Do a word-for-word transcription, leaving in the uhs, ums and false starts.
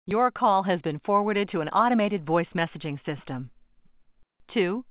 Your call has been forwarded to an automated voice messaging system. two